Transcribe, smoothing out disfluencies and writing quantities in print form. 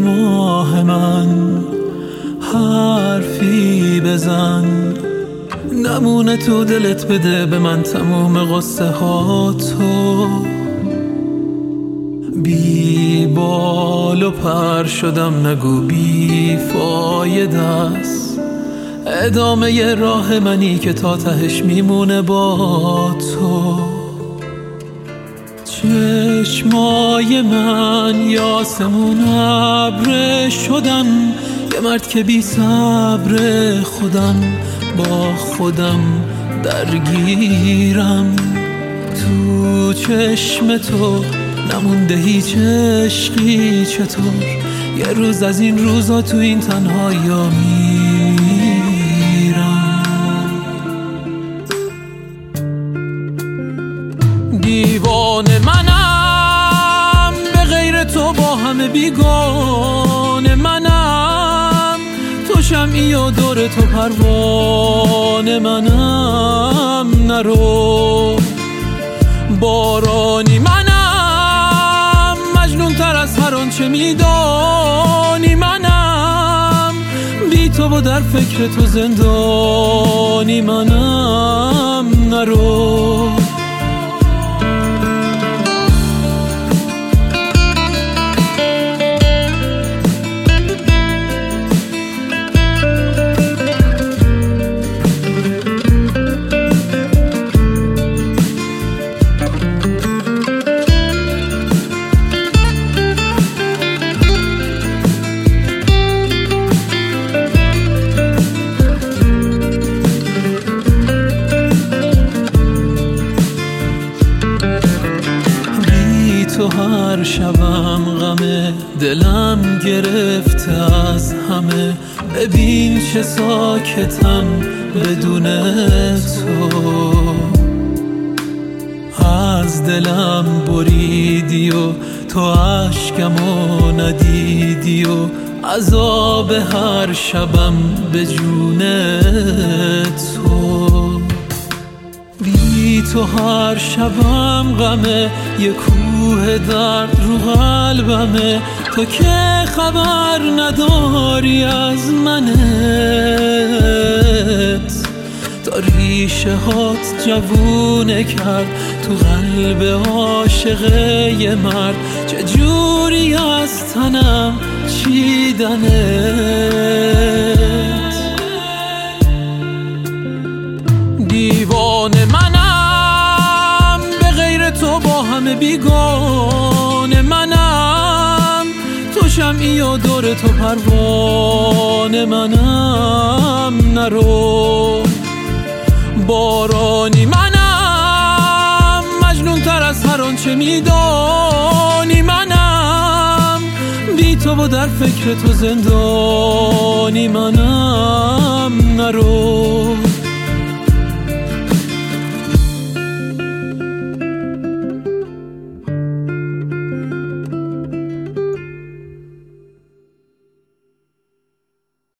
ماه من حرفی بزن، نمونه تو دلت بده به من تموم قصه ها تو. بی بال و پر شدم نگو بی فایده است، ادامه ی راه منی که تا تهش میمونه با تو. چشمای من یاسمون ابر شدن، یه مرد که بی صبر خودم با خودم درگیرم. تو چشم تو نمونده هیچ عشقی، چطور یه روز از این روزا تو این تنهایی میرم. دیوانه منم به غیر تو، با همه بیگانه منم. تو شمعی و دور تو پروانه منم. نرو بارانی منم، مجنون تر از هر آنچه میدانی منم. بی تو و در فکر تو زندانی منم. نرو تو هر شبم غمه، دلم گرفته از همه. ببین چه ساکتم بدون تو، از دلم بریدی و تو اشکمو ندیدی و عذاب هر شبم به جون تو. بی تو هر شبم غمه، یه کوه درد رو قلبمه. تو که خبر نداری از منت، تا ریشه هات جوونه کرد تو قلب عاشقه یه مرد. چجوری از تنم چیدنت. دیوانه منم به غیر تو، با همه بیگانه منم. تو شمعی و دور تو پروانه منم. نرو بارانی منم، مجنون تر از هر آنچه میدانی منم. بی تو و در فکر تو زندانی منم. نرو